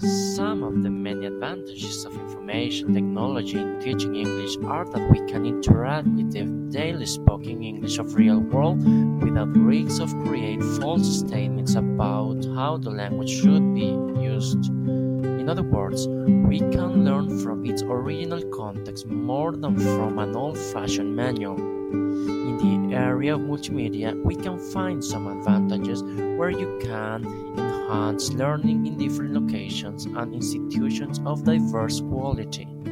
Some of the many advantages of information technology in teaching English are that we can interact with the daily spoken English of real world without risks of create false statements about how the language should be used. In other words, we can learn from its original context more than from an old-fashioned manual. In the area of multimedia, we can find some advantages where you can enhance learning in different locations and institutions of diverse quality.